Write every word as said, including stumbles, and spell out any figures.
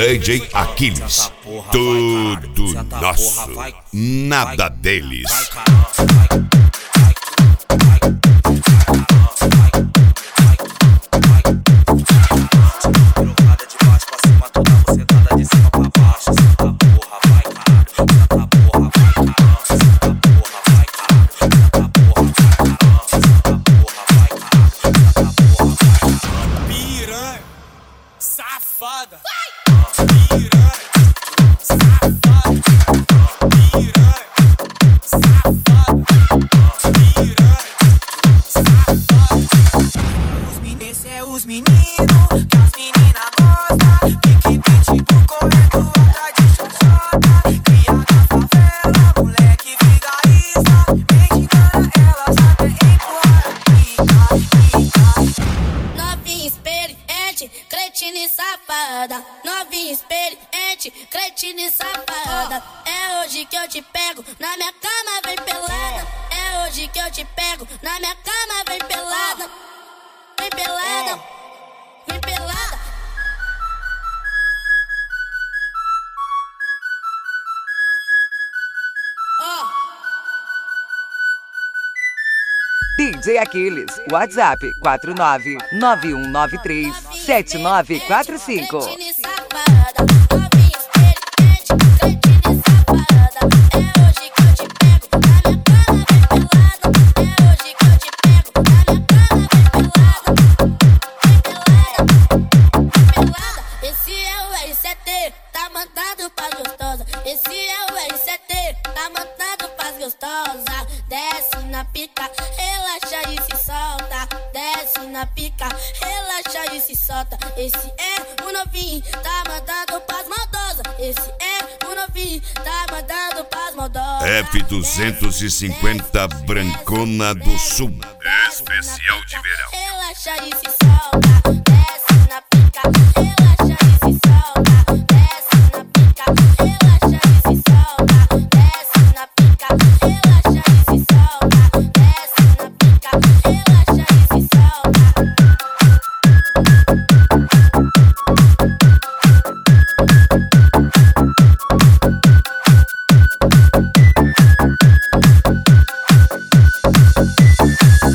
D J Aquiles, tudo nosso, nada deles. Safada, piranha, safada, piranha, safada, piranha, safada. Os meninos é os meninos que as meninas gostam, pique pitbull correndo atrás de xoxota, cria da favela, moleque vigarista, mente engana elas até empurrar, pica, pica. Novinha experiente, cretina e safada. Novinha experiente, cretina e safada. É hoje que eu te pego, na minha cama vem pelada. É hoje que eu te pego, na minha cama vem pelada. Vem pelada, vem pelada. Ó. D J Aquiles, WhatsApp quatro nove nove um nove três sete nove quatro cinco. Cretina e safada, novinha experiente, cretina e safada. É hoje que eu te pego, na minha cama vem pelada. É hoje que eu te pego, na minha cama vem pelada. Vem pelada, vem pelada. Esse é o R C T, tá mandado pras gostosa. Esse é o R C T, tá mandado pras gostosa. Desce na pica, relaxa e se solta. Desce na pica, relaxa e se solta. Esse é o novinho, tá mandando pras maldosas. Esse é o novinho, tá mandando pras maldosas. F duzentos e cinquenta Brancona do Sul, especial de verão. Relaxa e se solta. Desce na pica, relaxa.